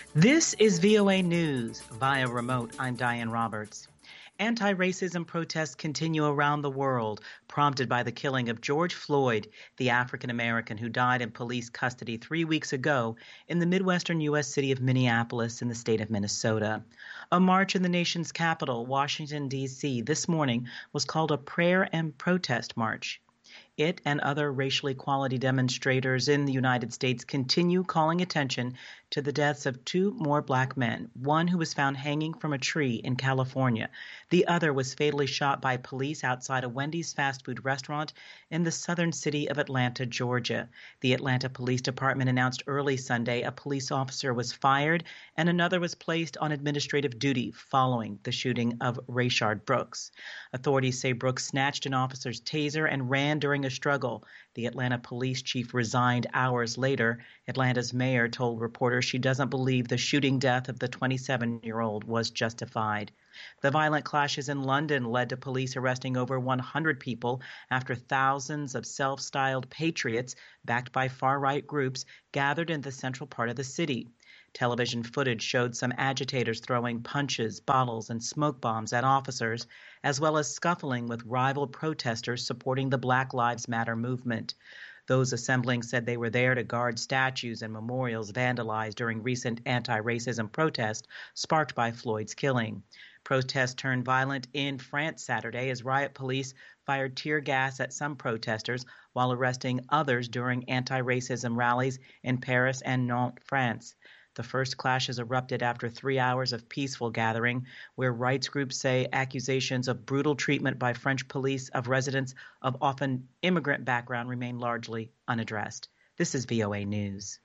This is VOA News via remote. I'm Diane Roberts. Anti-racism protests continue around the world, prompted by the killing of George Floyd, the African-American who died in police custody 3 weeks ago in the Midwestern U.S. city of Minneapolis in the state of Minnesota. A march in the nation's capital, Washington, D.C., this morning was called a prayer and protest march. It and other racial equality demonstrators in the United States continue calling attention to the deaths of two more black men, one who was found hanging from a tree in California. The other was fatally shot by police outside a Wendy's fast food restaurant in the southern city of Atlanta, Georgia. The Atlanta Police Department announced early Sunday a police officer was fired and another was placed on administrative duty following the shooting of Rayshard Brooks. Authorities say Brooks snatched an officer's taser and ran during a struggle. The Atlanta police chief resigned hours later. Atlanta's mayor told reporters she doesn't believe the shooting death of the 27-year-old was justified. The violent clashes in London led to police arresting over 100 people after thousands of self-styled patriots, backed by far-right groups, gathered in the central part of the city. Television footage showed some agitators throwing punches, bottles, and smoke bombs at officers, as well as scuffling with rival protesters supporting the Black Lives Matter movement. Those assembling said they were there to guard statues and memorials vandalized during recent anti-racism protests sparked by Floyd's killing. Protests turned violent in France Saturday as riot police fired tear gas at some protesters while arresting others during anti-racism rallies in Paris and Nantes, France. The first clashes erupted after 3 hours of peaceful gathering, where rights groups say accusations of brutal treatment by French police of residents of often immigrant background remain largely unaddressed. This is VOA News.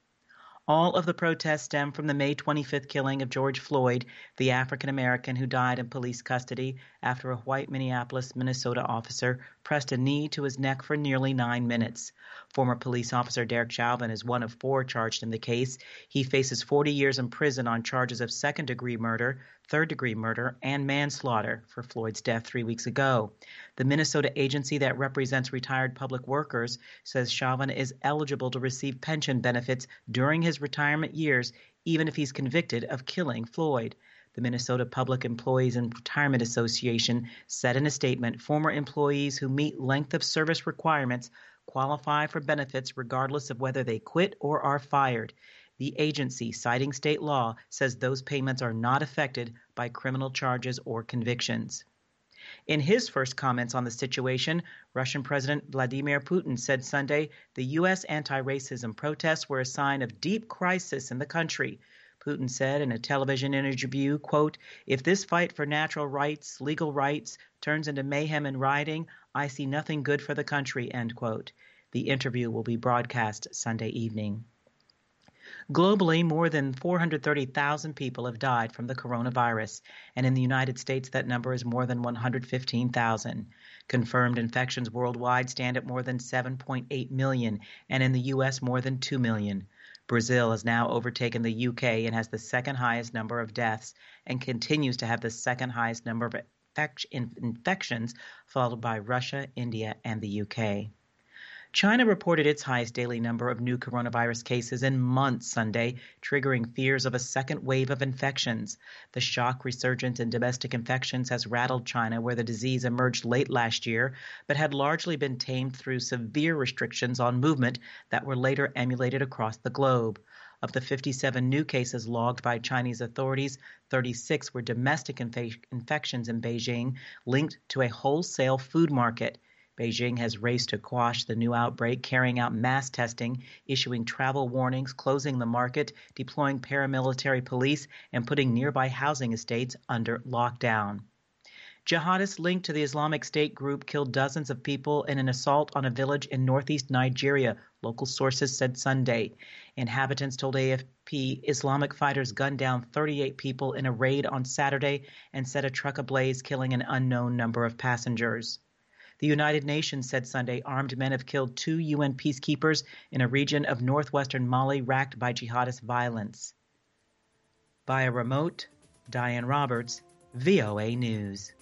All of the protests stem from the May 25th killing of George Floyd, the African-American who died in police custody after a white Minneapolis, Minnesota officer pressed a knee to his neck for nearly 9 minutes. Former police officer Derek Chauvin is one of 4 charged in the case. He faces 40 years in prison on charges of second-degree murder, third-degree murder, and manslaughter for Floyd's death 3 weeks ago. The Minnesota agency that represents retired public workers says Chauvin is eligible to receive pension benefits during his retirement years, even if he's convicted of killing Floyd. The Minnesota Public Employees and Retirement Association said in a statement, former employees who meet length of service requirements qualify for benefits regardless of whether they quit or are fired. The agency, citing state law, says those payments are not affected by criminal charges or convictions. In his first comments on the situation, Russian President Vladimir Putin said Sunday the U.S. anti-racism protests were a sign of deep crisis in the country. Putin said in a television interview, quote, "If this fight for natural rights, legal rights, turns into mayhem and rioting, I see nothing good for the country," end quote. The interview will be broadcast Sunday evening. Globally, more than 430,000 people have died from the coronavirus, and in the United States that number is more than 115,000. Confirmed infections worldwide stand at more than 7.8 million, and in the U.S. more than 2 million. Brazil has now overtaken the UK and has the second highest number of deaths and continues to have the second highest number of infections, followed by Russia, India, and the UK. China reported its highest daily number of new coronavirus cases in months Sunday, triggering fears of a second wave of infections. The shock resurgence in domestic infections has rattled China, where the disease emerged late last year, but had largely been tamed through severe restrictions on movement that were later emulated across the globe. Of the 57 new cases logged by Chinese authorities, 36 were domestic infections in Beijing linked to a wholesale food market. Beijing has raced to quash the new outbreak, carrying out mass testing, issuing travel warnings, closing the market, deploying paramilitary police, and putting nearby housing estates under lockdown. Jihadists linked to the Islamic State group killed dozens of people in an assault on a village in northeast Nigeria, local sources said Sunday. Inhabitants told AFP Islamic fighters gunned down 38 people in a raid on Saturday and set a truck ablaze, killing an unknown number of passengers. The United Nations said Sunday armed men have killed 2 UN peacekeepers in a region of northwestern Mali racked by jihadist violence. Via remote, Diane Roberts, VOA News.